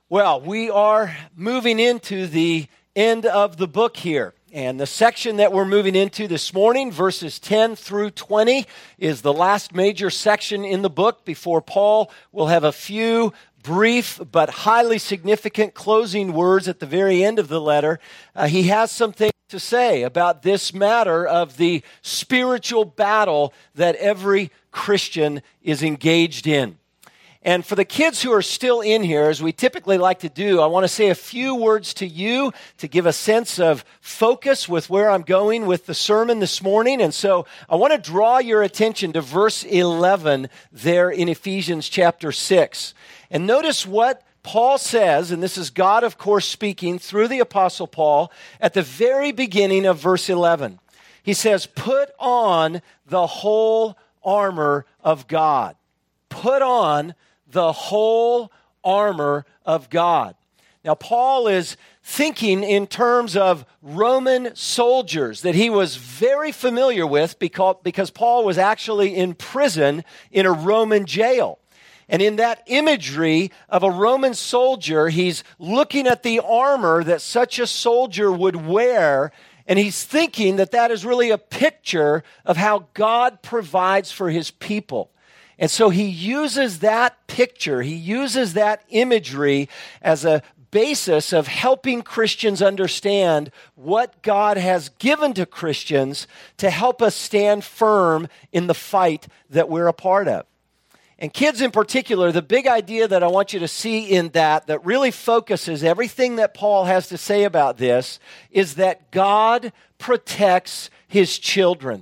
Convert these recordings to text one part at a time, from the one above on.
Well, we are moving into the end of the book here. And the section that we're moving into this morning, verses 10 through 20, is the last major section in the book before Paul will have a few brief but highly significant closing words at the very end of the letter. He has something to say about this matter of the spiritual battle that every Christian is engaged in. And for the kids who are still in here, as we typically like to do, I want to say a few words to you to give a sense of focus with where I'm going with the sermon this morning. And so I want to draw your attention to verse 11 there in Ephesians chapter 6. And notice what Paul says, and this is God, of course, speaking through the Apostle Paul at the very beginning of verse 11. He says, "Put on the whole armor of God." Put on the whole armor of God. Now, Paul is thinking in terms of Roman soldiers that he was very familiar with because Paul was actually in prison in a Roman jail. And in that imagery of a Roman soldier, he's looking at the armor that such a soldier would wear, and he's thinking that that is really a picture of how God provides for his people. And so he uses that picture, he uses that imagery as a basis of helping Christians understand what God has given to Christians to help us stand firm in the fight that we're a part of. And kids in particular, the big idea that I want you to see in that really focuses everything that Paul has to say about this is that God protects his children.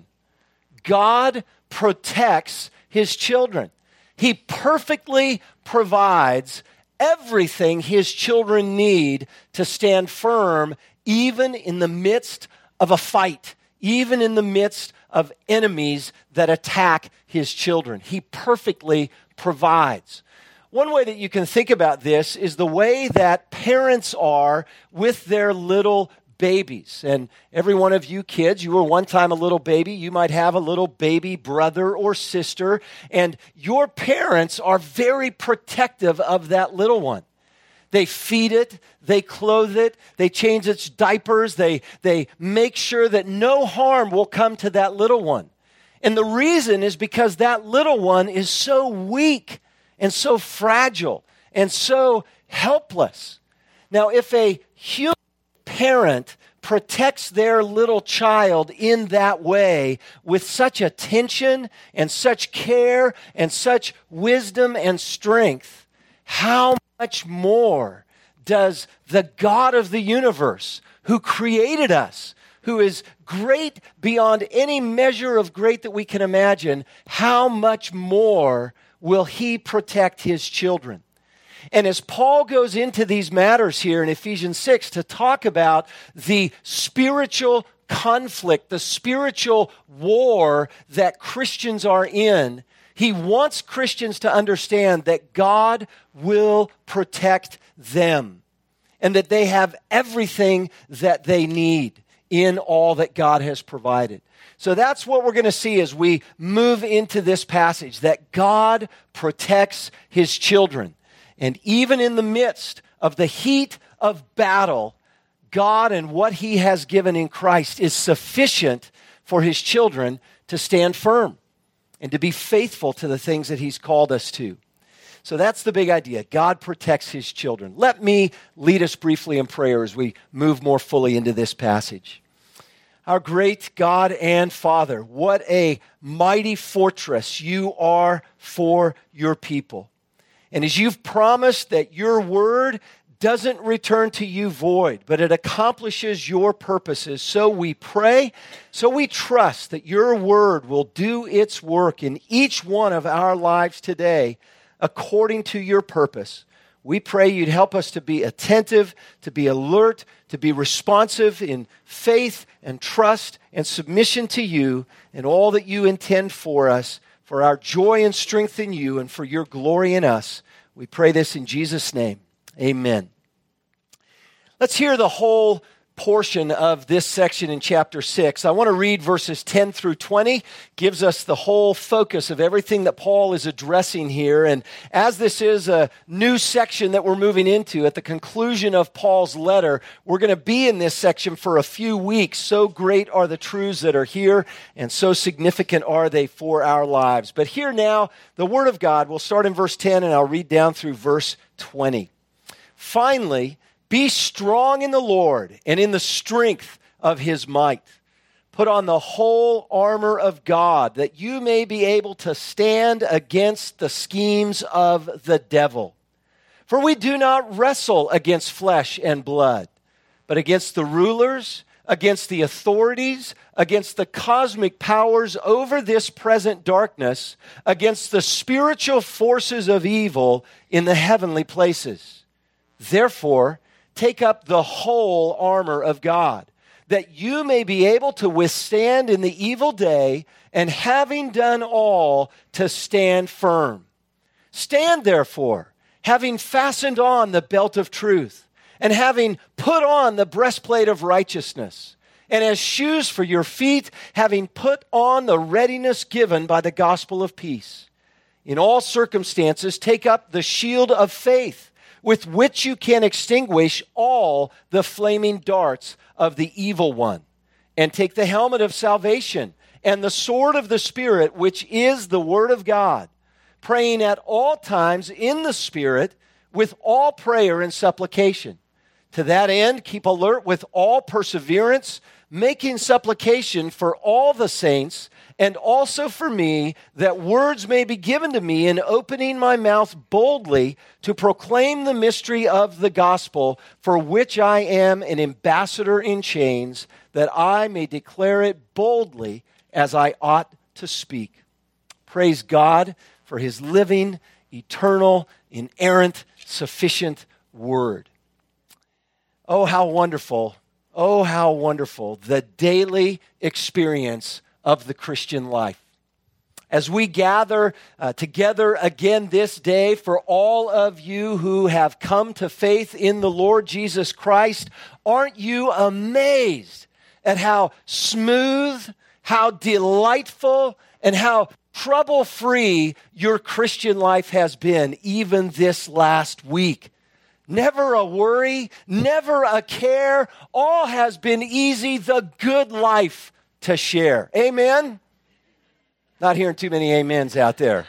God protects his children. He perfectly provides everything his children need to stand firm, even in the midst of a fight, even in the midst of enemies that attack his children. He perfectly provides. One way that you can think about this is the way that parents are with their little babies. And every one of you kids, you were one time a little baby. You might have a little baby brother or sister, and your parents are very protective of that little one. They feed it, they clothe it, they change its diapers, they make sure that no harm will come to that little one. And the reason is because that little one is so weak and so fragile and so helpless. Now, if a human parent protects their little child in that way with such attention and such care and such wisdom and strength, how much more does the God of the universe, who created us, who is great beyond any measure of great that we can imagine, how much more will he protect his children? And as Paul goes into these matters here in Ephesians 6 to talk about the spiritual conflict, the spiritual war that Christians are in, he wants Christians to understand that God will protect them and that they have everything that they need in all that God has provided. So that's what we're going to see as we move into this passage, that God protects his children. And even in the midst of the heat of battle, God and what he has given in Christ is sufficient for his children to stand firm and to be faithful to the things that he's called us to. So that's the big idea. God protects his children. Let me lead us briefly in prayer as we move more fully into this passage. Our great God and Father, what a mighty fortress you are for your people. And as you've promised that your word doesn't return to you void, but it accomplishes your purposes, so we pray, so we trust that your word will do its work in each one of our lives today according to your purpose. We pray you'd help us to be attentive, to be alert, to be responsive in faith and trust and submission to you and all that you intend for us, for our joy and strength in you and for your glory in us. We pray this in Jesus' name. Amen. Let's hear the whole portion of this section in chapter 6. I want to read verses 10 through 20. Gives us the whole focus of everything that Paul is addressing here. And as this is a new section that we're moving into, at the conclusion of Paul's letter, we're going to be in this section for a few weeks. So great are the truths that are here, and so significant are they for our lives. But here now, the Word of God. We'll start in verse 10, and I'll read down through verse 20. Finally, be strong in the Lord and in the strength of his might. Put on the whole armor of God, that you may be able to stand against the schemes of the devil. For we do not wrestle against flesh and blood, but against the rulers, against the authorities, against the cosmic powers over this present darkness, against the spiritual forces of evil in the heavenly places. Therefore, take up the whole armor of God, that you may be able to withstand in the evil day, and having done all, to stand firm. Stand therefore, having fastened on the belt of truth, and having put on the breastplate of righteousness, and as shoes for your feet, having put on the readiness given by the gospel of peace. In all circumstances, take up the shield of faith, with which you can extinguish all the flaming darts of the evil one. And take the helmet of salvation and the sword of the Spirit, which is the word of God, praying at all times in the Spirit with all prayer and supplication. To that end, keep alert with all perseverance, making supplication for all the saints, and also for me, that words may be given to me in opening my mouth boldly to proclaim the mystery of the gospel, for which I am an ambassador in chains, that I may declare it boldly as I ought to speak. Praise God for his living, eternal, inerrant, sufficient word. Oh, how wonderful. Oh, how wonderful the daily experience of the Christian life. As we gather together again this day, for all of you who have come to faith in the Lord Jesus Christ, aren't you amazed at how smooth, how delightful, and how trouble-free your Christian life has been even this last week? Never a worry, never a care. All has been easy, the good life to share. Amen? Not hearing too many amens out there.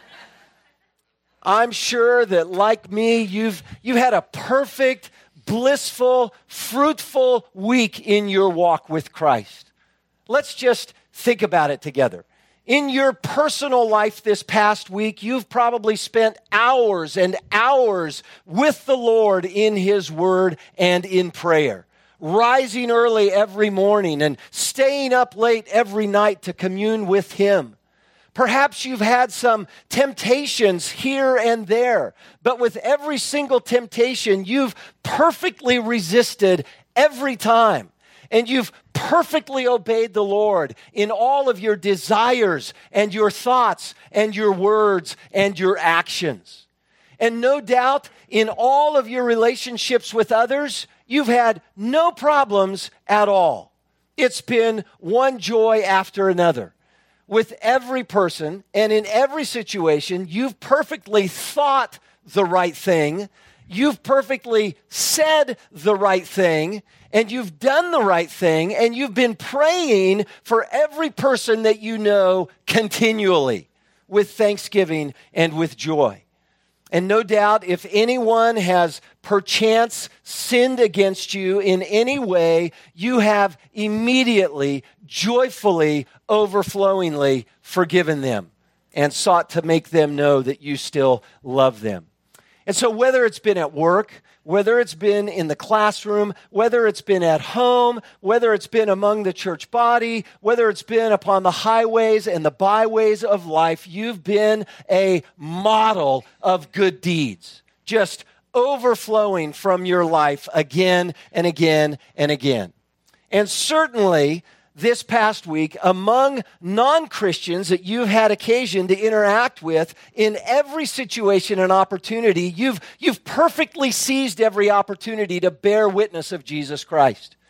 I'm sure that like me, you've had a perfect, blissful, fruitful week in your walk with Christ. Let's just think about it together. In your personal life this past week, you've probably spent hours and hours with the Lord in his word and in prayer, rising early every morning and staying up late every night to commune with him. Perhaps you've had some temptations here and there, but with every single temptation, you've perfectly resisted every time. And you've perfectly obeyed the Lord in all of your desires and your thoughts and your words and your actions. And no doubt in all of your relationships with others, you've had no problems at all. It's been one joy after another. With every person and in every situation, you've perfectly thought the right thing, you've perfectly said the right thing, and you've done the right thing, and you've been praying for every person that you know continually with thanksgiving and with joy. And no doubt, if anyone has perchance sinned against you in any way, you have immediately, joyfully, overflowingly forgiven them and sought to make them know that you still love them. And so whether it's been at work, whether it's been in the classroom, whether it's been at home, whether it's been among the church body, whether it's been upon the highways and the byways of life, you've been a model of good deeds, just overflowing from your life again and again and again. And certainly, this past week, among non-Christians that you've had occasion to interact with in every situation and opportunity, you've perfectly seized every opportunity to bear witness of Jesus Christ.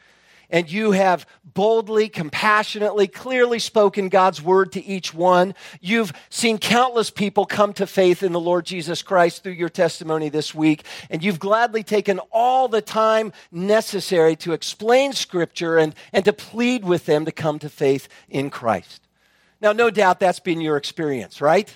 and you have boldly, compassionately, clearly spoken God's word to each one. You've seen countless people come to faith in the Lord Jesus Christ through your testimony this week, and you've gladly taken all the time necessary to explain Scripture and to plead with them to come to faith in Christ. Now, no doubt that's been your experience, right?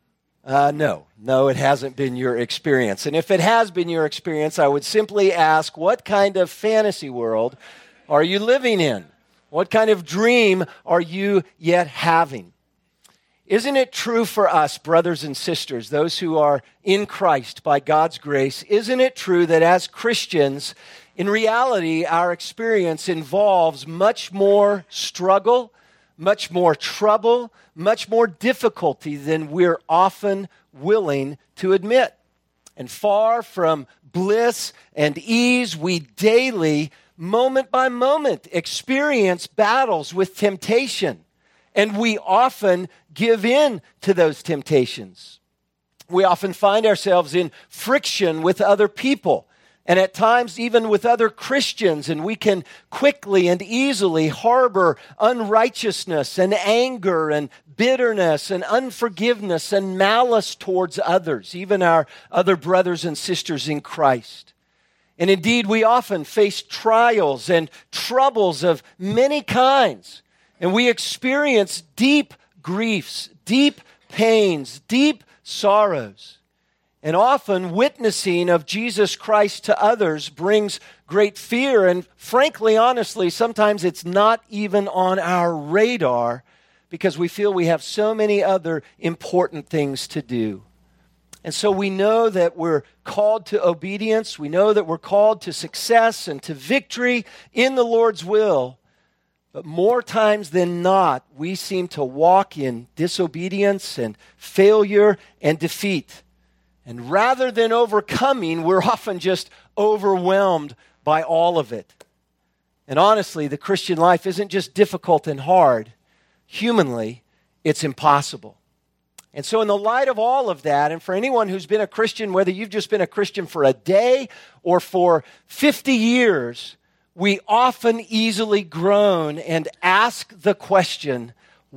No, it hasn't been your experience. And if it has been your experience, I would simply ask, what kind of fantasy world are you living in? What kind of dream are you yet having? Isn't it true for us, brothers and sisters, those who are in Christ by God's grace, isn't it true that as Christians, in reality, our experience involves much more struggle, much more trouble, much more difficulty than we're often willing to admit? And far from bliss and ease, we daily, moment by moment, experience battles with temptation. And we often give in to those temptations. We often find ourselves in friction with other people, and at times even with other Christians, and we can quickly and easily harbor unrighteousness and anger and bitterness and unforgiveness and malice towards others, even our other brothers and sisters in Christ. And indeed, we often face trials and troubles of many kinds, and we experience deep griefs, deep pains, deep sorrows. And often witnessing of Jesus Christ to others brings great fear. And frankly, honestly, sometimes it's not even on our radar because we feel we have so many other important things to do. And so we know that we're called to obedience. We know that we're called to success and to victory in the Lord's will. But more times than not, we seem to walk in disobedience and failure and defeat. And rather than overcoming, we're often just overwhelmed by all of it. And honestly, the Christian life isn't just difficult and hard. Humanly, it's impossible. And so in the light of all of that, and for anyone who's been a Christian, whether you've just been a Christian for a day or for 50 years, we often easily groan and ask the question,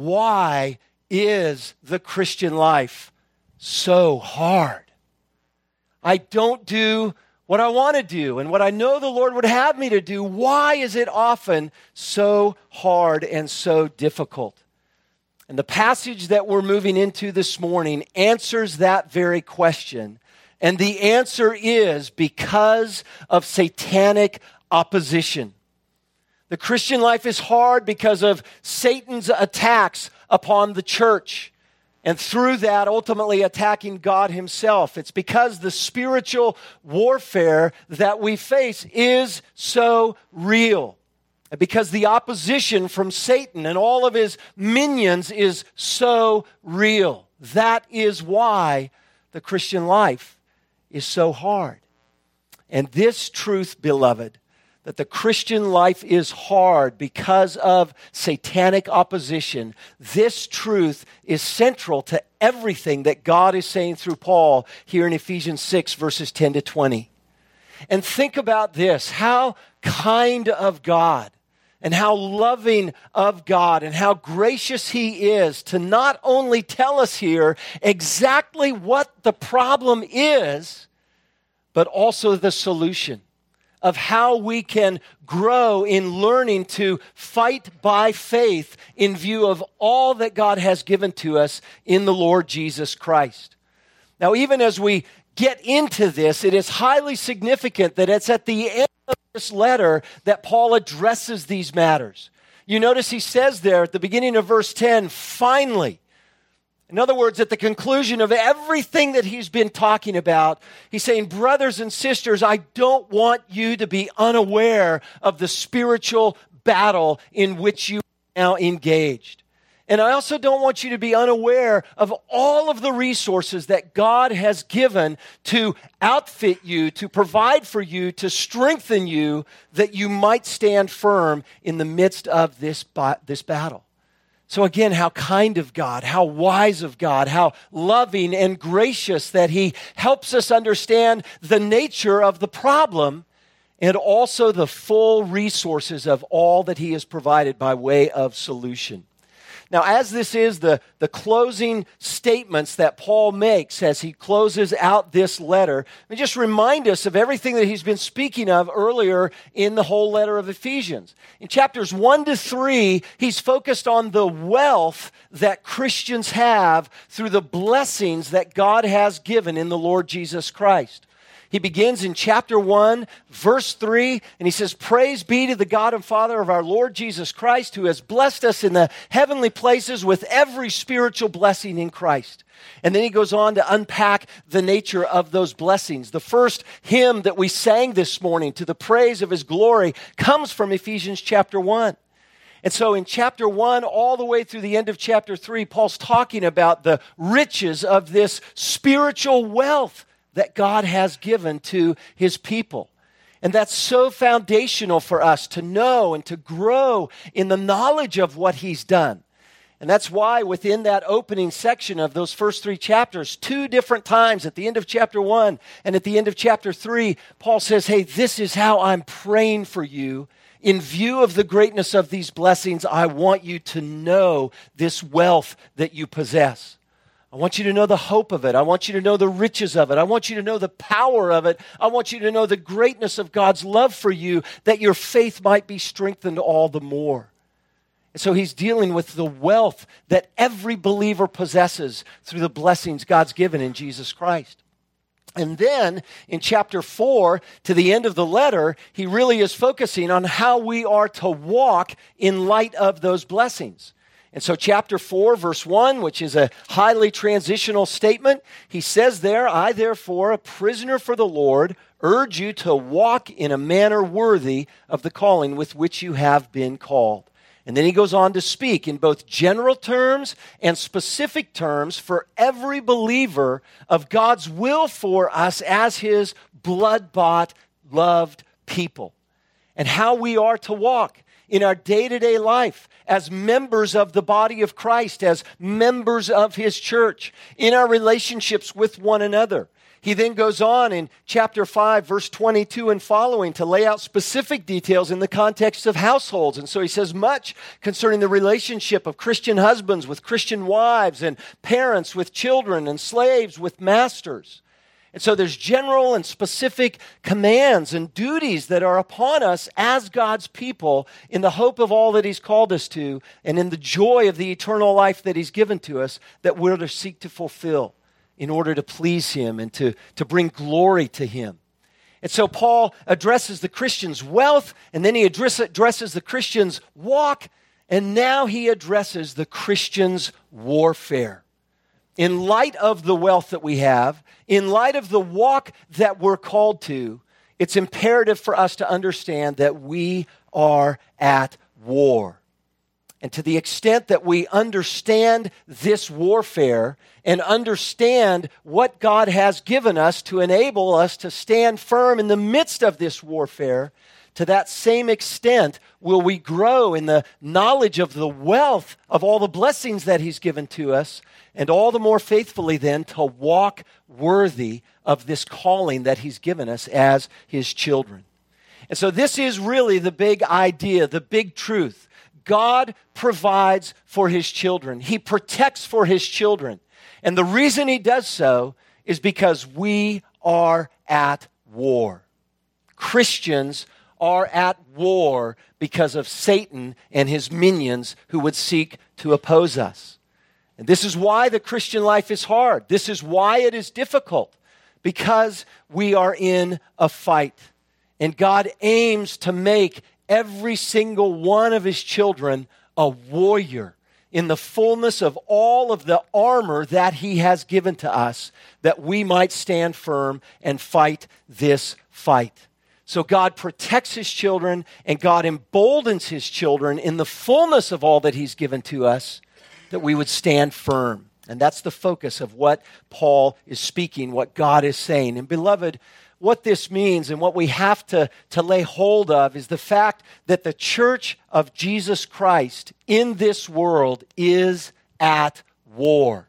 why is the Christian life so hard? I don't do what I want to do and what I know the Lord would have me to do. Why is it often so hard and so difficult? And the passage that we're moving into this morning answers that very question. And the answer is because of satanic opposition. The Christian life is hard because of Satan's attacks upon the church. And through that, ultimately attacking God himself. It's because the spiritual warfare that we face is so real. And because the opposition from Satan and all of his minions is so real. That is why the Christian life is so hard. And this truth, beloved, that the Christian life is hard because of satanic opposition, this truth is central to everything that God is saying through Paul here in Ephesians 6, verses 10 to 20. And think about this, how kind of God and how loving of God and how gracious He is to not only tell us here exactly what the problem is, but also the solution of how we can grow in learning to fight by faith in view of all that God has given to us in the Lord Jesus Christ. Now, even as we get into this, it is highly significant that it's at the end of this letter that Paul addresses these matters. You notice he says there at the beginning of verse 10, finally. In other words, at the conclusion of everything that he's been talking about, he's saying, brothers and sisters, I don't want you to be unaware of the spiritual battle in which you are now engaged. And I also don't want you to be unaware of all of the resources that God has given to outfit you, to provide for you, to strengthen you, that you might stand firm in the midst of this battle. So again, how kind of God, how wise of God, how loving and gracious that He helps us understand the nature of the problem and also the full resources of all that he has provided by way of solution. Now, as this is the closing statements that Paul makes as he closes out this letter, let me just remind us of everything that he's been speaking of earlier in the whole letter of Ephesians. In chapters 1 to 3, he's focused on the wealth that Christians have through the blessings that God has given in the Lord Jesus Christ. He begins in chapter 1, verse 3, and he says, "Praise be to the God and Father of our Lord Jesus Christ, who has blessed us in the heavenly places with every spiritual blessing in Christ." And then he goes on to unpack the nature of those blessings. The first hymn that we sang this morning, "To the Praise of His Glory," comes from Ephesians chapter 1. And so in chapter 1, all the way through the end of chapter 3, Paul's talking about the riches of this spiritual wealth that God has given to his people. And that's so foundational for us to know and to grow in the knowledge of what he's done. And that's why within that opening section of those first 3 chapters, 2 different times at the end of chapter 1 and at the end of chapter 3, Paul says, "Hey, this is how I'm praying for you. In view of the greatness of these blessings, I want you to know this wealth that you possess. I want you to know the hope of it. I want you to know the riches of it. I want you to know the power of it. I want you to know the greatness of God's love for you, that your faith might be strengthened all the more." And so he's dealing with the wealth that every believer possesses through the blessings God's given in Jesus Christ. And then in chapter 4, to the end of the letter, he really is focusing on how we are to walk in light of those blessings. And so chapter 4, verse 1, which is a highly transitional statement, he says there, "I therefore, a prisoner for the Lord, urge you to walk in a manner worthy of the calling with which you have been called." And then he goes on to speak in both general terms and specific terms for every believer of God's will for us as his blood-bought, loved people, and how we are to walk in our day-to-day life as members of the body of Christ, as members of his church, in our relationships with one another. He then goes on in chapter 5, verse 22 and following to lay out specific details in the context of households. And so he says much concerning the relationship of Christian husbands with Christian wives, and parents with children, and slaves with masters. And so there's general and specific commands and duties that are upon us as God's people in the hope of all that he's called us to, and in the joy of the eternal life that he's given to us, that we're to seek to fulfill in order to please him and to bring glory to him. And so Paul addresses the Christian's wealth, and then he addresses the Christian's walk, and now he addresses the Christian's warfare. In light of the wealth that we have, in light of the walk that we're called to, it's imperative for us to understand that we are at war. And to the extent that we understand this warfare and understand what God has given us to enable us to stand firm in the midst of this warfare, to that same extent will we grow in the knowledge of the wealth of all the blessings that he's given to us, and all the more faithfully then to walk worthy of this calling that he's given us as his children. And so this is really the big idea, the big truth. God provides for his children. He protects for his children. And the reason he does so is because we are at war. Christians are at war because of Satan and his minions who would seek to oppose us. And this is why the Christian life is hard. This is why it is difficult, because we are in a fight. And God aims to make every single one of his children a warrior in the fullness of all of the armor that he has given to us, that we might stand firm and fight this fight. So God protects his children, and God emboldens his children in the fullness of all that he's given to us, that we would stand firm. And that's the focus of what Paul is speaking, what God is saying. And beloved, what this means and what we have to lay hold of is the fact that the church of Jesus Christ in this world is at war.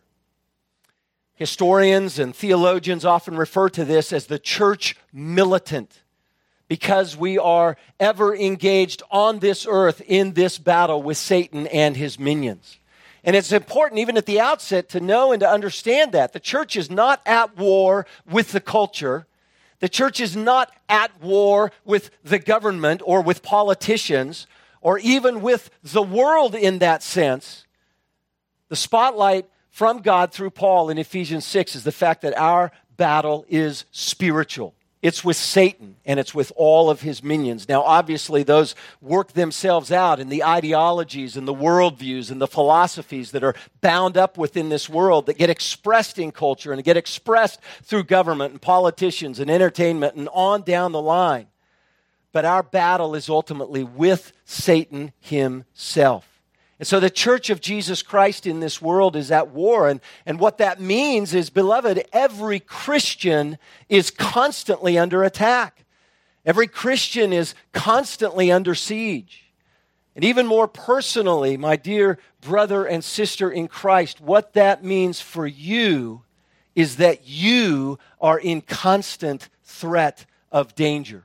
Historians and theologians often refer to this as the church militant, because we are ever engaged on this earth in this battle with Satan and his minions. And it's important, even at the outset, to know and to understand that. The church is not at war with the culture. The church is not at war with the government or with politicians or even with the world in that sense. The spotlight from God through Paul in Ephesians 6 is the fact that our battle is spiritual. It's with Satan, and it's with all of his minions. Now, obviously, those work themselves out in the ideologies and the worldviews and the philosophies that are bound up within this world that get expressed in culture and get expressed through government and politicians and entertainment and on down the line. But our battle is ultimately with Satan himself. And so the church of Jesus Christ in this world is at war. And what that means is, beloved, every Christian is constantly under attack. Every Christian is constantly under siege. And even more personally, my dear brother and sister in Christ, what that means for you is that you are in constant threat of danger.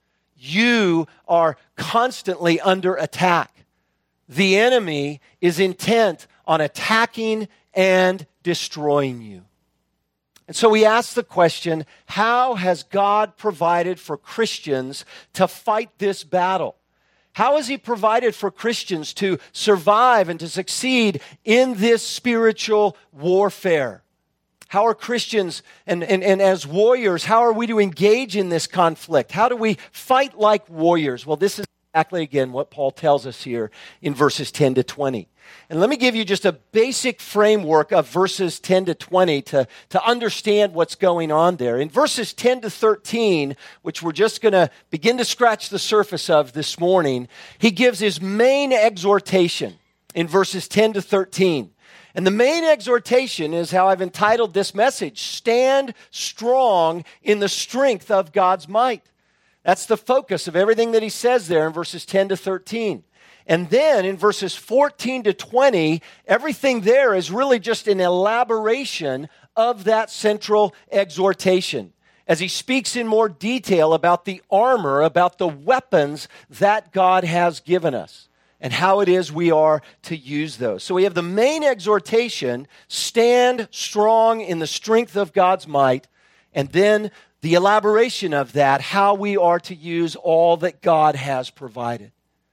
You are constantly under attack. The enemy is intent on attacking and destroying you. And so we ask the question, how has God provided for Christians to fight this battle? How has he provided for Christians to survive and to succeed in this spiritual warfare? How are Christians and as warriors, how are we to engage in this conflict? How do we fight like warriors? Well, this is exactly, again, what Paul tells us here in verses 10 to 20. And let me give you just a basic framework of verses 10 to 20 to understand what's going on there. In verses 10 to 13, which we're just going to begin to scratch the surface of this morning, he gives his main exhortation in verses 10 to 13. And the main exhortation is how I've entitled this message, Stand Strong in the Strength of God's Might. That's the focus of everything that he says there in verses 10 to 13. And then in verses 14 to 20, everything there is really just an elaboration of that central exhortation, as he speaks in more detail about the armor, about the weapons that God has given us, and how it is we are to use those. So we have the main exhortation, stand strong in the strength of God's might, and then the elaboration of that, how we are to use all that God has provided.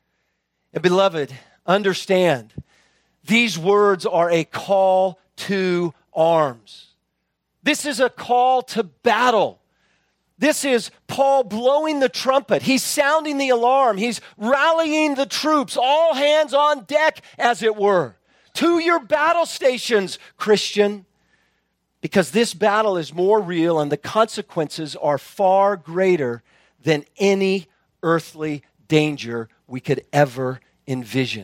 And beloved, understand, these words are a call to arms. This is a call to battle. This is Paul blowing the trumpet. He's sounding the alarm. He's rallying the troops, all hands on deck, as it were, to your battle stations, Christian. Because this battle is more real and the consequences are far greater than any earthly danger we could ever envision.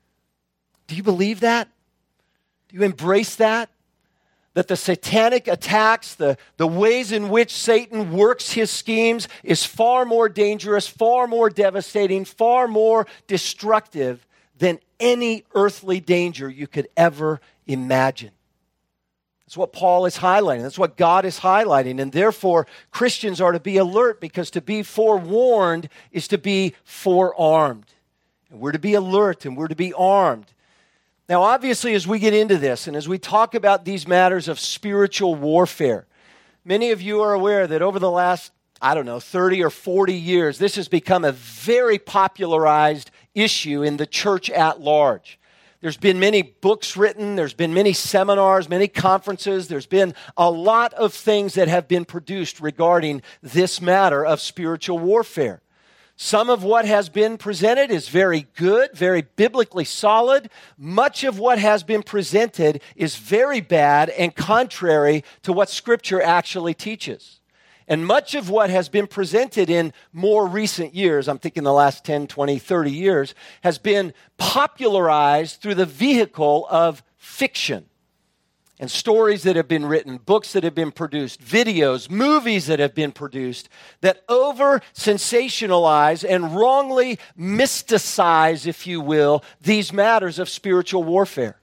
Do you believe that? Do you embrace that? That the satanic attacks, the ways in which Satan works his schemes is far more dangerous, far more devastating, far more destructive than any earthly danger you could ever imagine. That's what Paul is highlighting. That's what God is highlighting. And therefore, Christians are to be alert, because to be forewarned is to be forearmed. And we're to be alert and we're to be armed. Now, obviously, as we get into this and as we talk about these matters of spiritual warfare, many of you are aware that over the last, 30 or 40 years, this has become a very popularized issue in the church at large. There's been many books written, there's been many seminars, many conferences, there's been a lot of things that have been produced regarding this matter of spiritual warfare. Some of what has been presented is very good, very biblically solid. Much of what has been presented is very bad and contrary to what Scripture actually teaches. And much of what has been presented in more recent years, I'm thinking the last 10, 20, 30 years, has been popularized through the vehicle of fiction. And stories that have been written, books that have been produced, videos, movies that have been produced that over-sensationalize and wrongly mysticize, if you will, these matters of spiritual warfare.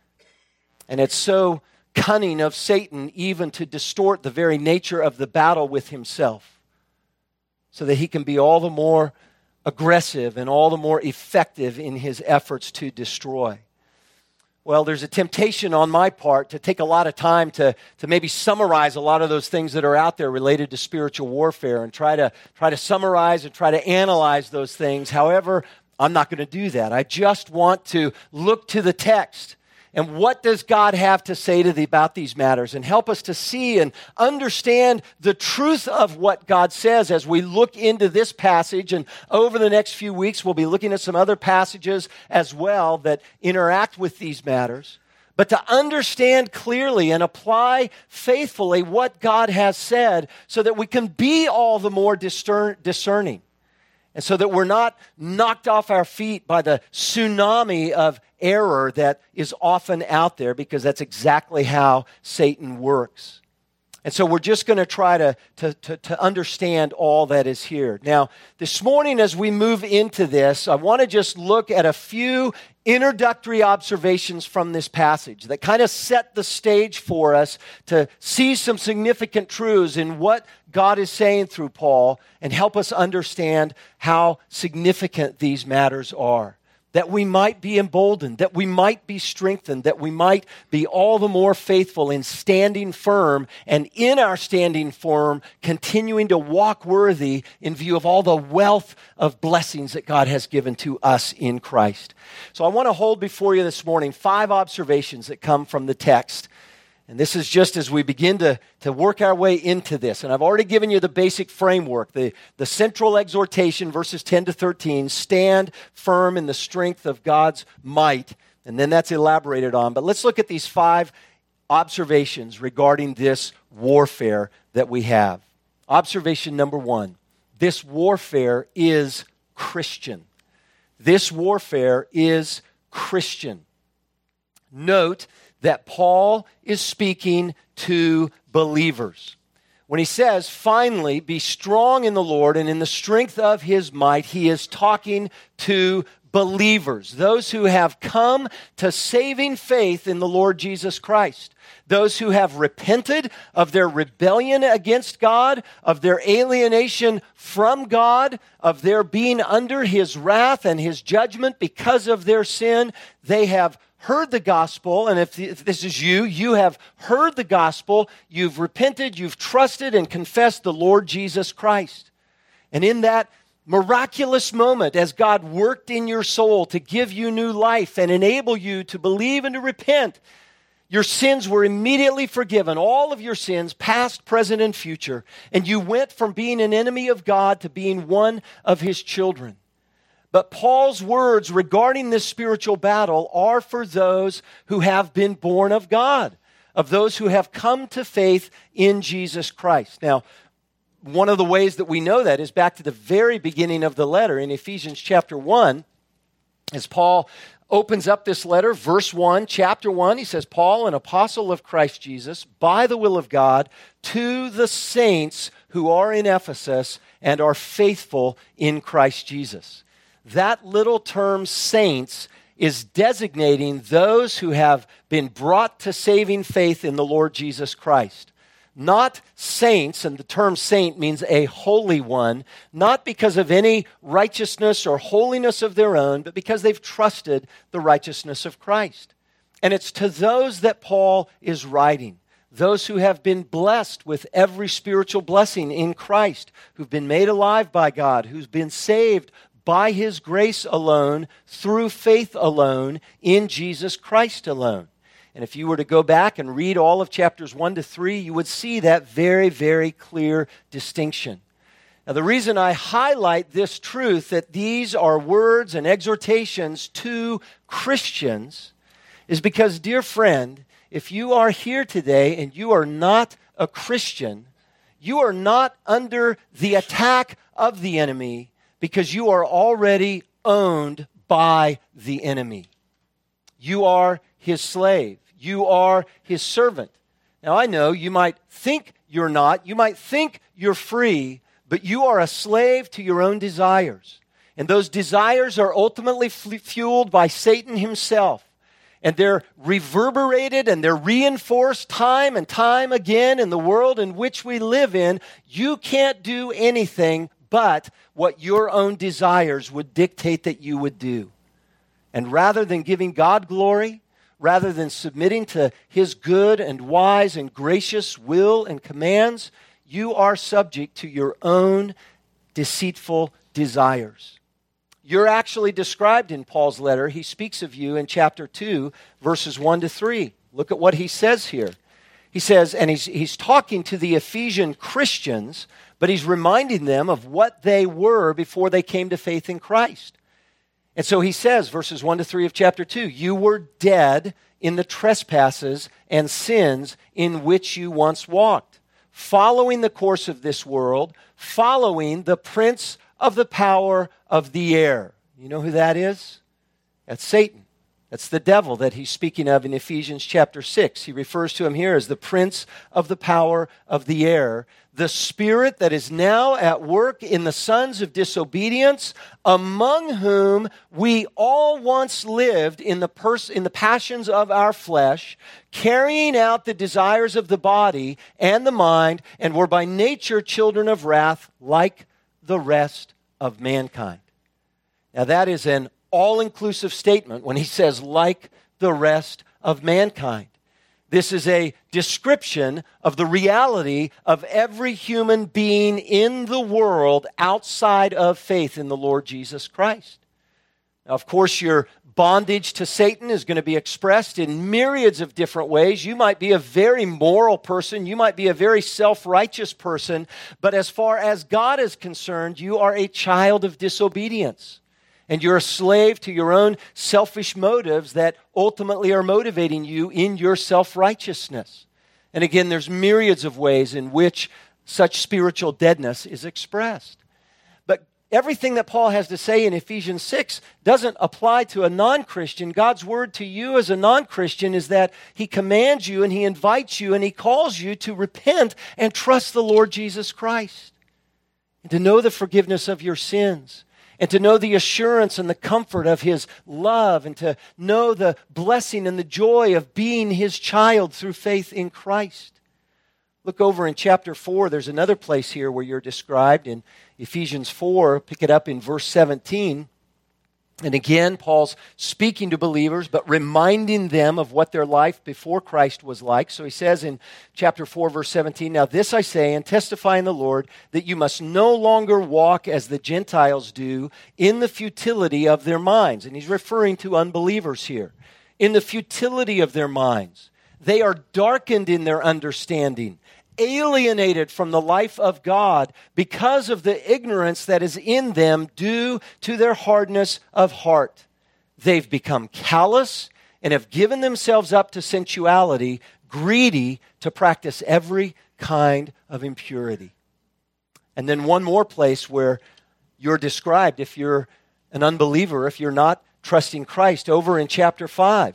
And it's so cunning of Satan even to distort the very nature of the battle with himself. so that he can be all the more aggressive and all the more effective in his efforts to destroy. Well, there's a temptation on my part to take a lot of time to maybe summarize a lot of those things that are out there related to spiritual warfare and try to summarize and try to analyze those things. However, I'm not going to do that. I just want to look to the text. And what does God have to say to thee about these matters? And help us to see and understand the truth of what God says as we look into this passage. And over the next few weeks, we'll be looking at some other passages as well that interact with these matters. But to understand clearly and apply faithfully what God has said so that we can be all the more discerning. And so that we're not knocked off our feet by the tsunami of error that is often out there, because that's exactly how Satan works. And so we're just going to try to understand all that is here. Now, this morning as we move into this, I want to just look at a few introductory observations from this passage that kind of set the stage for us to see some significant truths in what God is saying through Paul and help us understand how significant these matters are. That we might be emboldened, that we might be strengthened, that we might be all the more faithful in standing firm, and in our standing firm, continuing to walk worthy in view of all the wealth of blessings that God has given to us in Christ. So I want to hold before you this morning 5 observations that come from the text. And this is just as we begin to work our way into this. And I've already given you the basic framework, the central exhortation, verses 10 to 13, stand firm in the strength of God's might. And then that's elaborated on. But let's look at these 5 observations regarding this warfare that we have. Observation number 1, this warfare is Christian. This warfare is Christian. Note that Paul is speaking to believers. When he says, finally, be strong in the Lord and in the strength of his might, he is talking to believers, those who have come to saving faith in the Lord Jesus Christ, those who have repented of their rebellion against God, of their alienation from God, of their being under his wrath and his judgment because of their sin. They have heard the gospel, and if this is you, you have heard the gospel, you've repented, you've trusted and confessed the Lord Jesus Christ. And in that miraculous moment, as God worked in your soul to give you new life and enable you to believe and to repent, your sins were immediately forgiven, all of your sins, past, present, and future, and you went from being an enemy of God to being one of his children. But Paul's words regarding this spiritual battle are for those who have been born of God, of those who have come to faith in Jesus Christ. Now, one of the ways that we know that is back to the very beginning of the letter in Ephesians chapter 1, as Paul opens up this letter, verse 1, chapter 1, he says, Paul, an apostle of Christ Jesus, by the will of God, to the saints who are in Ephesus and are faithful in Christ Jesus. That little term saints is designating those who have been brought to saving faith in the Lord Jesus Christ. Not saints, and the term saint means a holy one, not because of any righteousness or holiness of their own, but because they've trusted the righteousness of Christ. And it's to those that Paul is writing, those who have been blessed with every spiritual blessing in Christ, who've been made alive by God, who's been saved by his grace alone, through faith alone, in Jesus Christ alone. And if you were to go back and read all of chapters 1 to 3, you would see that very, very clear distinction. Now, the reason I highlight this truth, that these are words and exhortations to Christians, is because, dear friend, if you are here today and you are not a Christian, you are not under the attack of the enemy, because you are already owned by the enemy. You are his slave. You are his servant. Now, I know you might think you're not. You might think you're free, but you are a slave to your own desires. And those desires are ultimately fueled by Satan himself. And they're reverberated and they're reinforced time and time again in the world in which we live in. You can't do anything but what your own desires would dictate that you would do. And rather than giving God glory, rather than submitting to His good and wise and gracious will and commands, you are subject to your own deceitful desires. You're actually described in Paul's letter. He speaks of you in chapter 2, verses 1 to 3. Look at what he says here. He says, and he's talking to the Ephesian Christians, but he's reminding them of what they were before they came to faith in Christ. And so he says, verses 1 to 3 of chapter 2, you were dead in the trespasses and sins in which you once walked, following the course of this world, following the prince of the power of the air. You know who that is? That's Satan. That's the devil that he's speaking of in Ephesians chapter 6. He refers to him here as the prince of the power of the air, the spirit that is now at work in the sons of disobedience, among whom we all once lived in the passions of our flesh, carrying out the desires of the body and the mind, and were by nature children of wrath like the rest of mankind. Now that is an all-inclusive statement when he says, like the rest of mankind. This is a description of the reality of every human being in the world outside of faith in the Lord Jesus Christ. Now, of course, your bondage to Satan is going to be expressed in myriads of different ways. You might be a very moral person. You might be a very self-righteous person. But as far as God is concerned, you are a child of disobedience. And you're a slave to your own selfish motives that ultimately are motivating you in your self-righteousness. And again, there's myriads of ways in which such spiritual deadness is expressed. But everything that Paul has to say in Ephesians 6 doesn't apply to a non-Christian. God's word to you as a non-Christian is that He commands you and He invites you and He calls you to repent and trust the Lord Jesus Christ. And to know the forgiveness of your sins. And to know the assurance and the comfort of His love, and to know the blessing and the joy of being His child through faith in Christ. Look over in chapter 4. There's another place here where you're described in Ephesians 4. Pick it up in verse 17. And again, Paul's speaking to believers, but reminding them of what their life before Christ was like. So he says in chapter 4, verse 17, now this I say and testify in the Lord, that you must no longer walk as the Gentiles do in the futility of their minds. And he's referring to unbelievers here. In the futility of their minds. They are darkened in their understanding, alienated from the life of God because of the ignorance that is in them due to their hardness of heart. They've become callous and have given themselves up to sensuality, greedy to practice every kind of impurity. And then one more place where you're described, if you're an unbeliever, if you're not trusting Christ, over in chapter 5.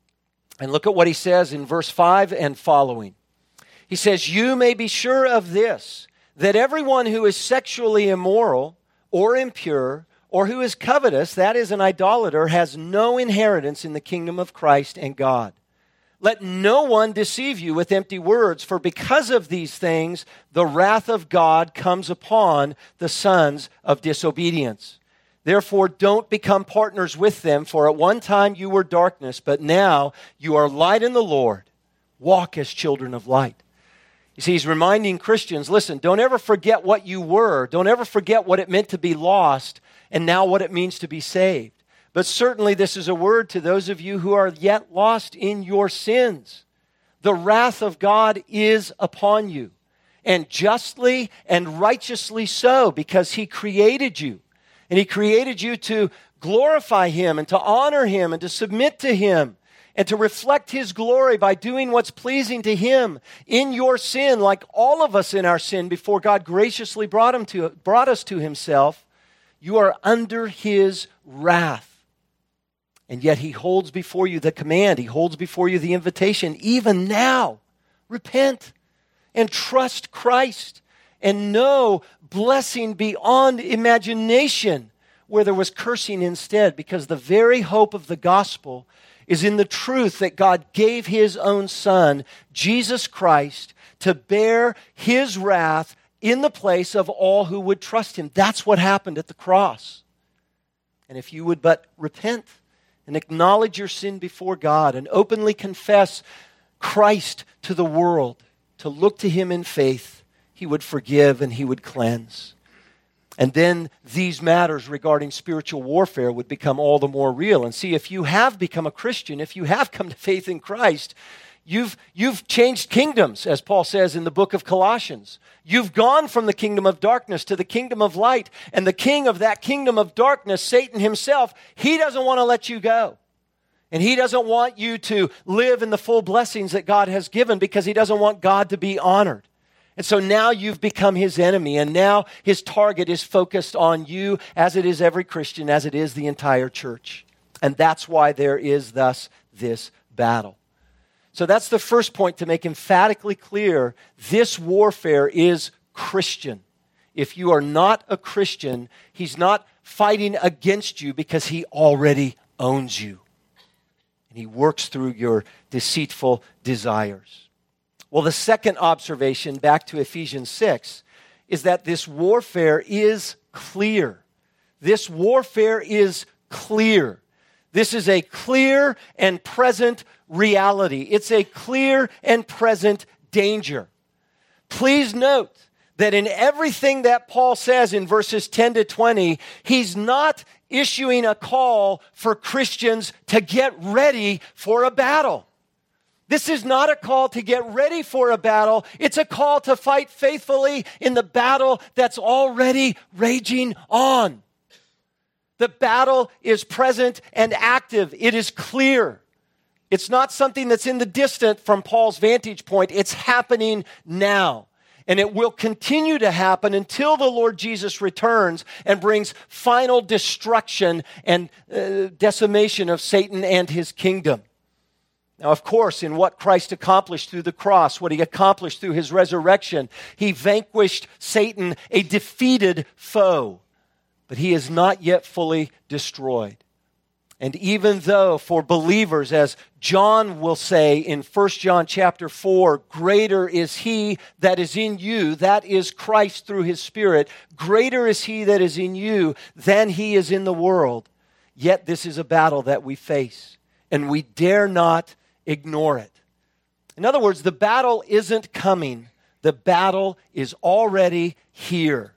And look at what he says in verse 5 and following. He says, you may be sure of this, that everyone who is sexually immoral or impure or who is covetous, that is an idolater, has no inheritance in the kingdom of Christ and God. Let no one deceive you with empty words, for because of these things, the wrath of God comes upon the sons of disobedience. Therefore, don't become partners with them, for at one time you were darkness, but now you are light in the Lord. Walk as children of light. You see, he's reminding Christians, listen, don't ever forget what you were. Don't ever forget what it meant to be lost and now what it means to be saved. But certainly this is a word to those of you who are yet lost in your sins. The wrath of God is upon you, and justly and righteously so, because He created you. And He created you to glorify Him and to honor Him and to submit to Him. And to reflect His glory by doing what's pleasing to Him in your sin, like all of us in our sin before God graciously brought us to Himself. You are under His wrath. And yet He holds before you the command. He holds before you the invitation. Even now, repent and trust Christ and know blessing beyond imagination where there was cursing instead, because the very hope of the gospel is in the truth that God gave His own Son, Jesus Christ, to bear His wrath in the place of all who would trust him. That's what happened at the cross. And if you would but repent and acknowledge your sin before God and openly confess Christ to the world, to look to him in faith, he would forgive and he would cleanse. And then these matters regarding spiritual warfare would become all the more real. And see, if you have become a Christian, if you have come to faith in Christ, you've changed kingdoms, as Paul says in the book of Colossians. You've gone from the kingdom of darkness to the kingdom of light. And the king of that kingdom of darkness, Satan himself, he doesn't want to let you go. And he doesn't want you to live in the full blessings that God has given because he doesn't want God to be honored. And so now you've become his enemy, and now his target is focused on you, as it is every Christian, as it is the entire church. And that's why there is thus this battle. So that's the first point to make emphatically clear. This warfare is Christian. If you are not a Christian, he's not fighting against you because he already owns you. And he works through your deceitful desires. Well, the second observation, back to Ephesians 6, is that this warfare is clear. This warfare is clear. This is a clear and present reality. It's a clear and present danger. Please note that in everything that Paul says in verses 10 to 20, he's not issuing a call for Christians to get ready for a battle. This is not a call to get ready for a battle. It's a call to fight faithfully in the battle that's already raging on. The battle is present and active. It is clear. It's not something that's in the distant from Paul's vantage point. It's happening now. And it will continue to happen until the Lord Jesus returns and brings final destruction and decimation of Satan and his kingdom. Now, of course, in what Christ accomplished through the cross, what he accomplished through his resurrection, he vanquished Satan, a defeated foe. But he is not yet fully destroyed. And even though for believers, as John will say in 1 John chapter 4, greater is he that is in you, that is Christ through his Spirit, greater is he that is in you than he is in the world. Yet this is a battle that we face, and we dare not ignore it. In other words, the battle isn't coming. The battle is already here.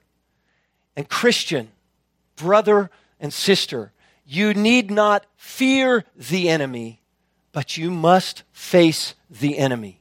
And Christian, brother and sister, you need not fear the enemy, but you must face the enemy.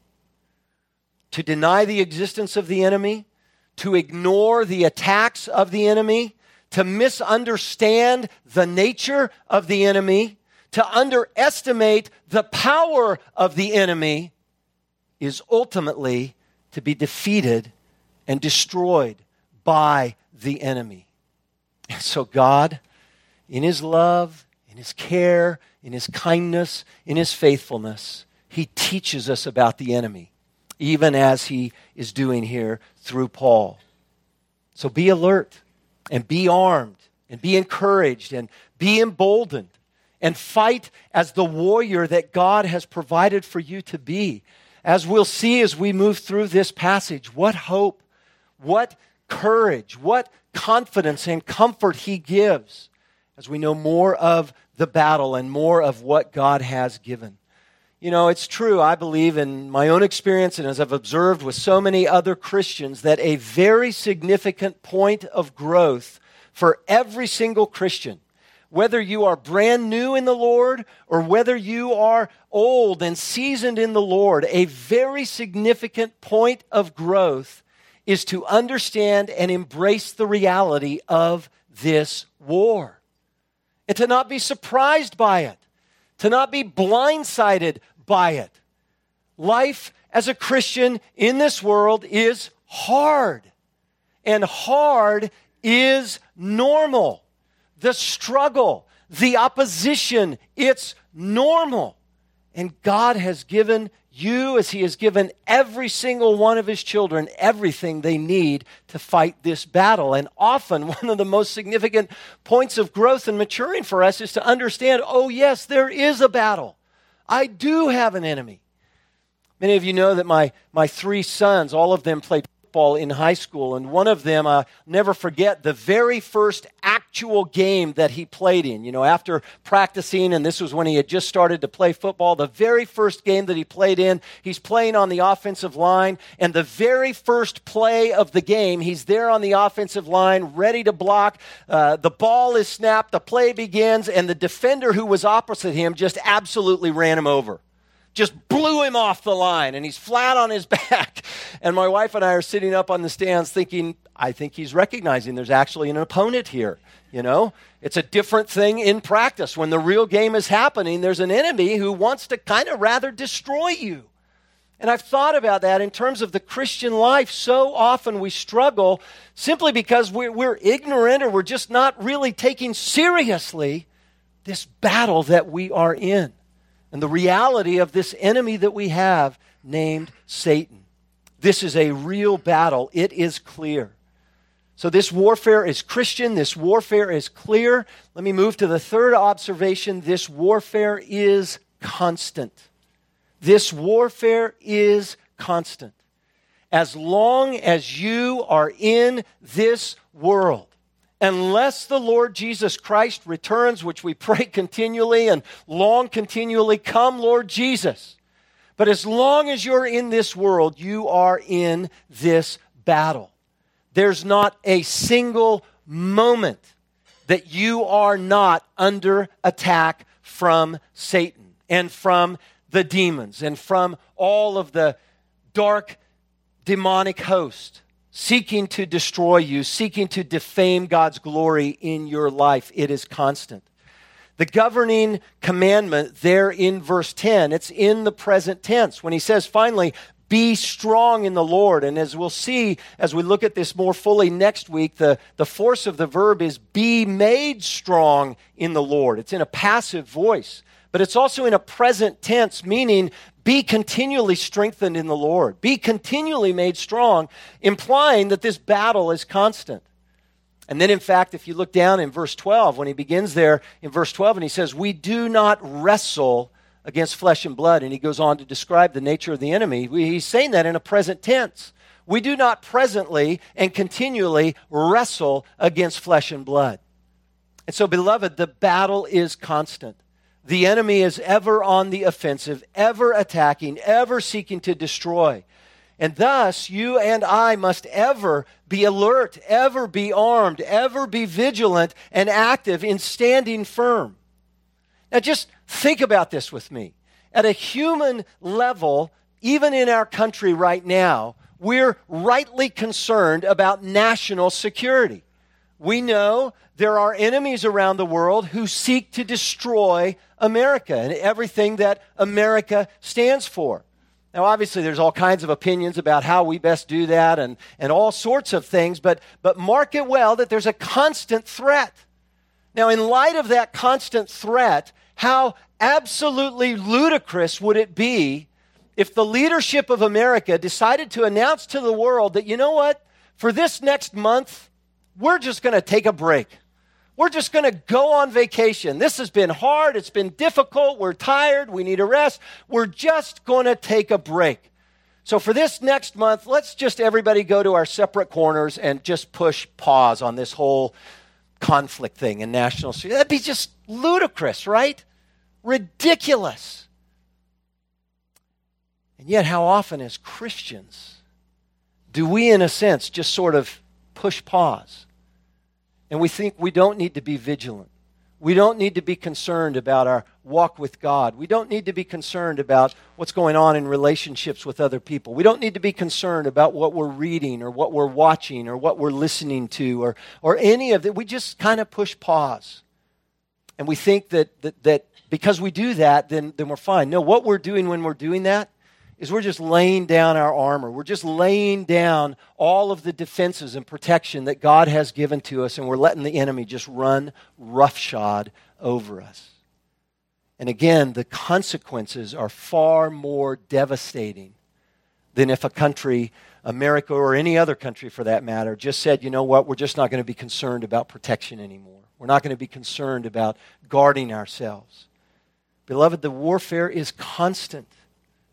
To deny the existence of the enemy, to ignore the attacks of the enemy, to misunderstand the nature of the enemy, to underestimate the power of the enemy is ultimately to be defeated and destroyed by the enemy. And so God, in his love, in his care, in his kindness, in his faithfulness, he teaches us about the enemy, even as he is doing here through Paul. So be alert and be armed and be encouraged and be emboldened and fight as the warrior that God has provided for you to be. As we'll see as we move through this passage, what hope, what courage, what confidence and comfort he gives as we know more of the battle and more of what God has given. You know, it's true, I believe, in my own experience and as I've observed with so many other Christians, that a very significant point of growth for every single Christian, whether you are brand new in the Lord or whether you are old and seasoned in the Lord, a very significant point of growth is to understand and embrace the reality of this war. And to not be surprised by it, to not be blindsided by it. Life as a Christian in this world is hard. And hard is normal. The struggle, the opposition, it's normal. And God has given you, as he has given every single one of his children, everything they need to fight this battle. And often one of the most significant points of growth and maturing for us is to understand, oh yes, there is a battle. I do have an enemy. Many of you know that my three sons, all of them played football in high school, and one of them, I'll never forget, the very first actual game that he played in. You know, after practicing, and this was when he had just started to play football, the very first game that he played in, he's playing on the offensive line, and the very first play of the game, he's there on the offensive line, ready to block. The ball is snapped, the play begins, and the defender who was opposite him just absolutely ran him over. Just blew him off the line, and he's flat on his back. And my wife and I are sitting up on the stands thinking, I think he's recognizing there's actually an opponent here. You know, it's a different thing in practice. When the real game is happening, there's an enemy who wants to kind of rather destroy you. And I've thought about that in terms of the Christian life. So often we struggle simply because we're ignorant, or we're just not really taking seriously this battle that we are in, and the reality of this enemy that we have named Satan. This is a real battle. It is clear. So this warfare is Christian. This warfare is clear. Let me move to the third observation. This warfare is constant. This warfare is constant. As long as you are in this world, unless the Lord Jesus Christ returns, which we pray continually and long continually, come Lord Jesus. But as long as you're in this world, you are in this battle. There's not a single moment that you are not under attack from Satan and from the demons and from all of the dark demonic host seeking to destroy you, seeking to defame God's glory in your life. It is constant. The governing commandment there in verse 10, it's in the present tense. When he says, finally, be strong in the Lord. And as we'll see, as we look at this more fully next week, the force of the verb is be made strong in the Lord. It's in a passive voice, but it's also in a present tense, meaning be continually strengthened in the Lord. Be continually made strong, implying that this battle is constant. And then, in fact, if you look down in verse 12, when he begins there in verse 12, and he says, we do not wrestle against flesh and blood, and he goes on to describe the nature of the enemy. He's saying that in a present tense. We do not presently and continually wrestle against flesh and blood. And so, beloved, the battle is constant. The enemy is ever on the offensive, ever attacking, ever seeking to destroy. And thus, you and I must ever be alert, ever be armed, ever be vigilant and active in standing firm. Now, just think about this with me. At a human level, even in our country right now, we're rightly concerned about national security. We know there are enemies around the world who seek to destroy America and everything that America stands for. Now, obviously, there's all kinds of opinions about how we best do that and all sorts of things, but mark it well that there's a constant threat. Now, in light of that constant threat, how absolutely ludicrous would it be if the leadership of America decided to announce to the world that, you know what, for this next month, we're just going to take a break. We're just going to go on vacation. This has been hard. It's been difficult. We're tired. We need a rest. We're just going to take a break. So for this next month, let's just everybody go to our separate corners and just push pause on this whole conflict thing in national security. That'd be just ludicrous, right? Ridiculous. And yet, how often as Christians do we, in a sense, just sort of push pause? And we think we don't need to be vigilant. We don't need to be concerned about our walk with God. We don't need to be concerned about what's going on in relationships with other people. We don't need to be concerned about what we're reading or what we're watching or what we're listening to or any of that. We just kind of push pause. And we think that because we do that, then we're fine. No, what we're doing when we're doing that is we're just laying down our armor. We're just laying down all of the defenses and protection that God has given to us, and we're letting the enemy just run roughshod over us. And again, the consequences are far more devastating than if a country, America or any other country for that matter, just said, you know what, we're just not going to be concerned about protection anymore. We're not going to be concerned about guarding ourselves. Beloved, the warfare is constant.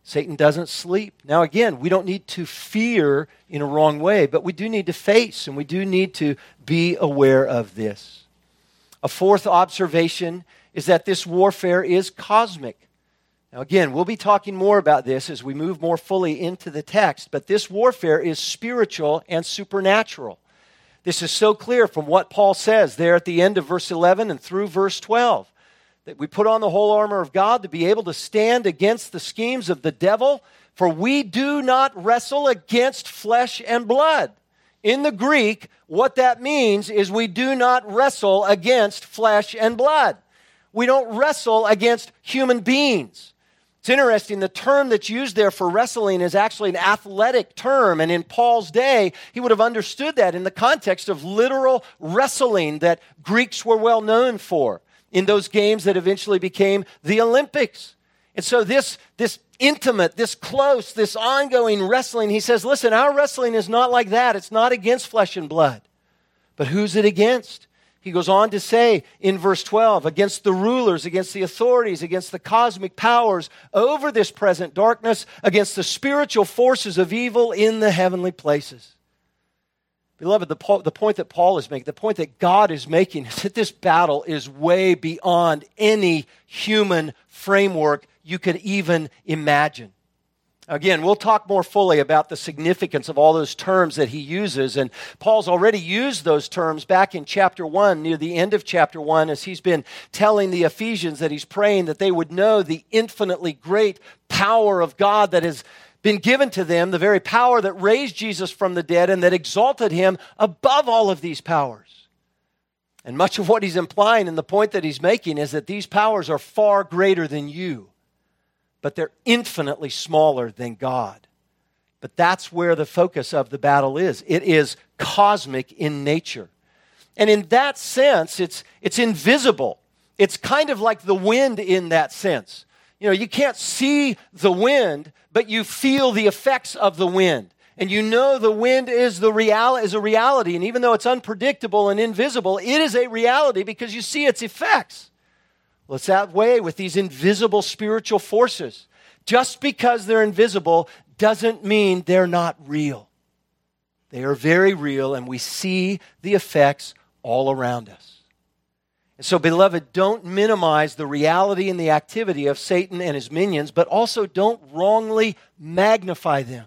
Satan doesn't sleep. Now again, we don't need to fear in a wrong way, but we do need to face and we do need to be aware of this. A fourth observation is that this warfare is cosmic. Now again, we'll be talking more about this as we move more fully into the text, but this warfare is spiritual and supernatural. This is so clear from what Paul says there at the end of verse 11 and through verse 12. That we put on the whole armor of God to be able to stand against the schemes of the devil, for we do not wrestle against flesh and blood. In the Greek, what that means is we do not wrestle against flesh and blood. We don't wrestle against human beings. It's interesting, the term that's used there for wrestling is actually an athletic term, and in Paul's day, he would have understood that in the context of literal wrestling that Greeks were well known for in those games that eventually became the Olympics. And so this intimate, this close, this ongoing wrestling, he says, listen, our wrestling is not like that. It's not against flesh and blood. But who's it against? He goes on to say in verse 12, against the rulers, against the authorities, against the cosmic powers over this present darkness, against the spiritual forces of evil in the heavenly places. Beloved, the point that Paul is making, the point that God is making is that this battle is way beyond any human framework you could even imagine. Again, we'll talk more fully about the significance of all those terms that he uses, and Paul's already used those terms back in chapter 1, near the end of chapter 1, as he's been telling the Ephesians that he's praying that they would know the infinitely great power of God that is been given to them, the very power that raised Jesus from the dead and that exalted him above all of these powers. And much of what he's implying and the point that he's making is that these powers are far greater than you, but they're infinitely smaller than God. But that's where the focus of the battle is. It is cosmic in nature. And in that sense, it's invisible. It's kind of like the wind in that sense. You know, you can't see the wind, but you feel the effects of the wind. And you know the wind is a reality. And even though it's unpredictable and invisible, it is a reality because you see its effects. Well, it's that way with these invisible spiritual forces. Just because they're invisible doesn't mean they're not real. They are very real, and we see the effects all around us. And so, beloved, don't minimize the reality and the activity of Satan and his minions, but also don't wrongly magnify them.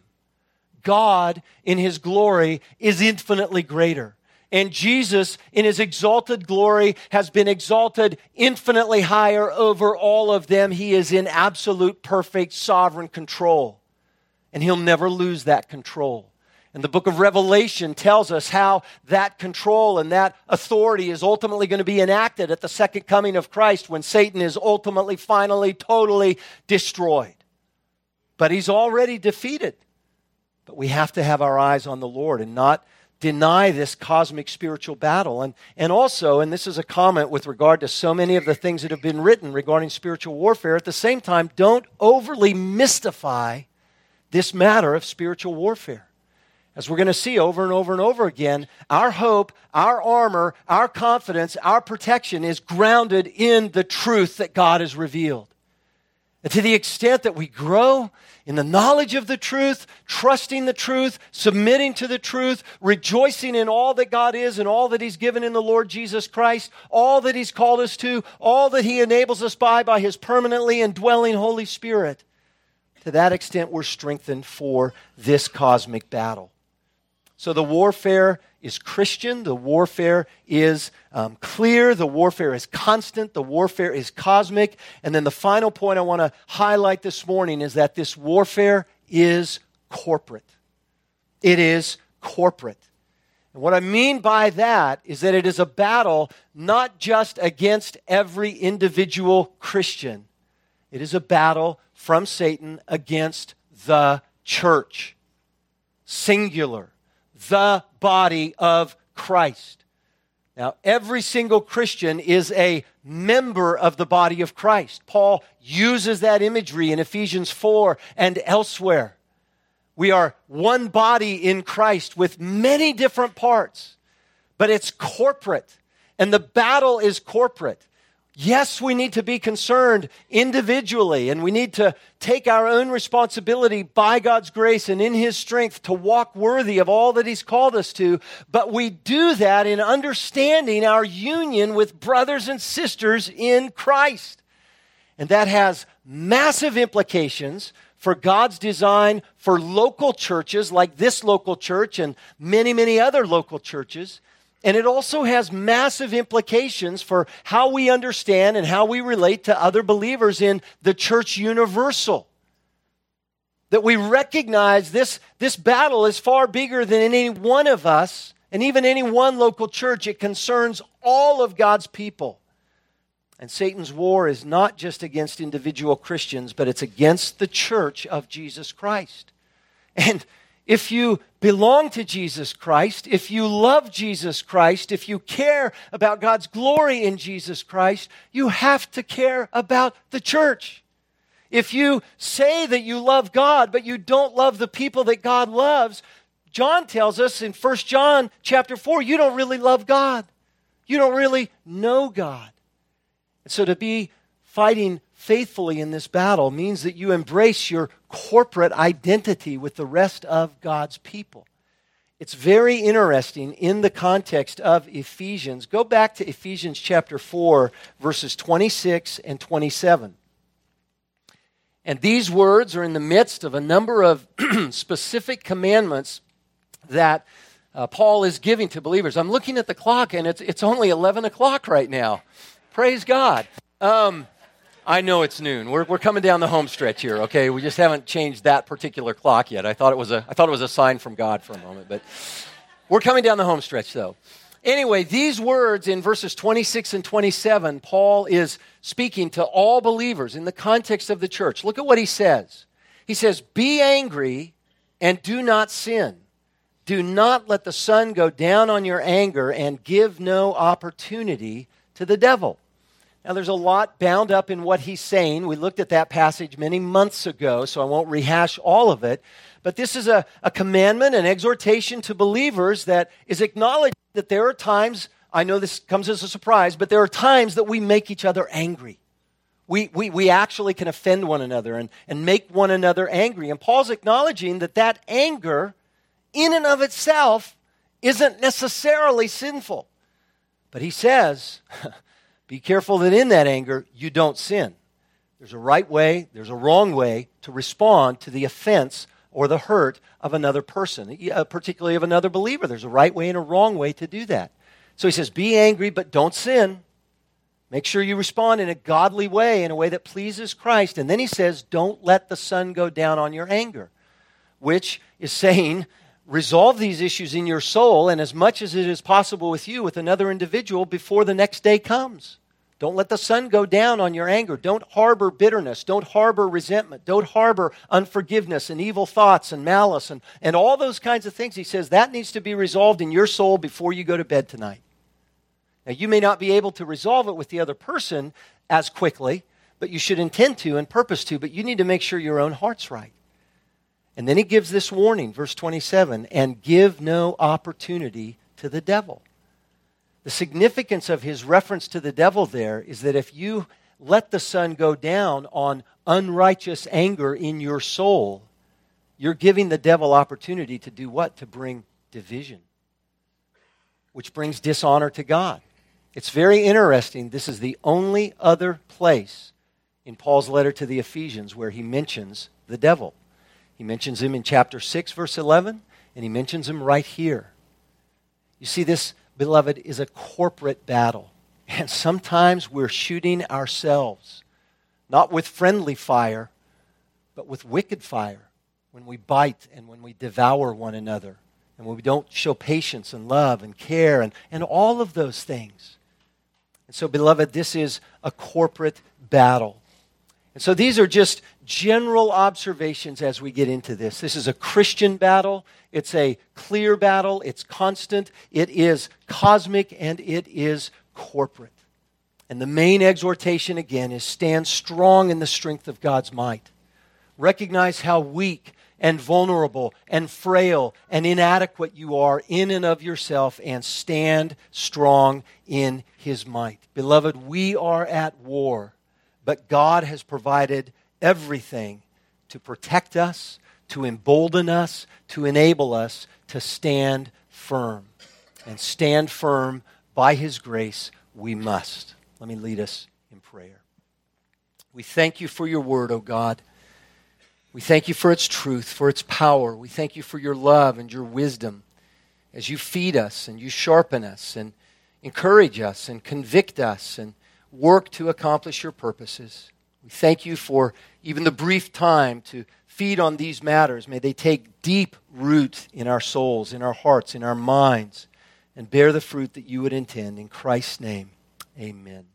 God, in his glory, is infinitely greater. And Jesus, in his exalted glory, has been exalted infinitely higher over all of them. He is in absolute, perfect, sovereign control. And he'll never lose that control. And the book of Revelation tells us how that control and that authority is ultimately going to be enacted at the second coming of Christ when Satan is ultimately, finally, totally destroyed. But he's already defeated. But we have to have our eyes on the Lord and not deny this cosmic spiritual battle. And also, and this is a comment with regard to so many of the things that have been written regarding spiritual warfare, at the same time, don't overly mystify this matter of spiritual warfare. As we're going to see over and over and over again, our hope, our armor, our confidence, our protection is grounded in the truth that God has revealed. And to the extent that we grow in the knowledge of the truth, trusting the truth, submitting to the truth, rejoicing in all that God is and all that he's given in the Lord Jesus Christ, all that he's called us to, all that he enables us by his permanently indwelling Holy Spirit, to that extent we're strengthened for this cosmic battle. So the warfare is Christian, the warfare is clear, the warfare is constant, the warfare is cosmic. And then the final point I want to highlight this morning is that this warfare is corporate. It is corporate. And what I mean by that is that it is a battle not just against every individual Christian. It is a battle from Satan against the church. Singular. The body of Christ. Now, every single Christian is a member of the body of Christ. Paul uses that imagery in Ephesians 4 and elsewhere. We are one body in Christ with many different parts, but it's corporate, and the battle is corporate. Yes, we need to be concerned individually, and we need to take our own responsibility by God's grace and in His strength to walk worthy of all that He's called us to. But we do that in understanding our union with brothers and sisters in Christ. And that has massive implications for God's design for local churches like this local church and many, many other local churches. And it also has massive implications for how we understand and how we relate to other believers in the church universal. That we recognize this battle is far bigger than any one of us and even any one local church. It concerns all of God's people. And Satan's war is not just against individual Christians, but it's against the church of Jesus Christ. And if you belong to Jesus Christ, if you love Jesus Christ, if you care about God's glory in Jesus Christ, you have to care about the church. If you say that you love God, but you don't love the people that God loves, John tells us in 1 John chapter 4, you don't really love God. You don't really know God. And so to be fighting faithfully in this battle means that you embrace your corporate identity with the rest of God's people. It's very interesting in the context of Ephesians. Go back to Ephesians chapter 4, verses 26 and 27. And these words are in the midst of a number of specific commandments that Paul is giving to believers. I'm looking at the clock, and it's only 11 o'clock right now. Praise God. I know it's noon. We're coming down the home stretch here, okay? We just haven't changed that particular clock yet. I thought it was a sign from God for a moment, but we're coming down the home stretch, though. Anyway, these words in verses 26 and 27, Paul is speaking to all believers in the context of the church. Look at what he says. He says, "Be angry and do not sin. Do not let the sun go down on your anger and give no opportunity to the devil." Now, there's a lot bound up in what he's saying. We looked at that passage many months ago, so I won't rehash all of it. But this is a commandment, an exhortation to believers that is acknowledging that there are times, I know this comes as a surprise, but there are times that we make each other angry. We actually can offend one another and make one another angry. And Paul's acknowledging that anger, in and of itself, isn't necessarily sinful. But he says, be careful that in that anger, you don't sin. There's a right way, there's a wrong way to respond to the offense or the hurt of another person, particularly of another believer. There's a right way and a wrong way to do that. So he says, be angry, but don't sin. Make sure you respond in a godly way, in a way that pleases Christ. And then he says, don't let the sun go down on your anger, which is saying, resolve these issues in your soul, and as much as it is possible with you, with another individual, before the next day comes. Don't let the sun go down on your anger. Don't harbor bitterness. Don't harbor resentment. Don't harbor unforgiveness and evil thoughts and malice and all those kinds of things. He says that needs to be resolved in your soul before you go to bed tonight. Now, you may not be able to resolve it with the other person as quickly, but you should intend to and purpose to, but you need to make sure your own heart's right. And then he gives this warning, verse 27, and give no opportunity to the devil. The significance of his reference to the devil there is that if you let the sun go down on unrighteous anger in your soul, you're giving the devil opportunity to do what? To bring division, which brings dishonor to God. It's very interesting. This is the only other place in Paul's letter to the Ephesians where he mentions the devil. He mentions him in chapter 6, verse 11, and he mentions him right here. You see, this, beloved, is a corporate battle. And sometimes we're shooting ourselves, not with friendly fire, but with wicked fire, when we bite and when we devour one another, and when we don't show patience and love and care and all of those things. And so, beloved, this is a corporate battle. And so these are just general observations as we get into this. This is a Christian battle. It's a clear battle. It's constant. It is cosmic, and it is corporate. And the main exhortation, again, is stand strong in the strength of God's might. Recognize how weak and vulnerable and frail and inadequate you are in and of yourself, and stand strong in His might. Beloved, we are at war, but God has provided everything to protect us, to embolden us, to enable us to stand firm. And stand firm by His grace we must. Let me lead us in prayer. We thank You for Your word, O God. We thank You for its truth, for its power. We thank You for Your love and Your wisdom as You feed us and You sharpen us and encourage us and convict us and work to accomplish Your purposes. We thank You for even the brief time to feed on these matters. May they take deep root in our souls, in our hearts, in our minds, and bear the fruit that You would intend. In Christ's name, amen.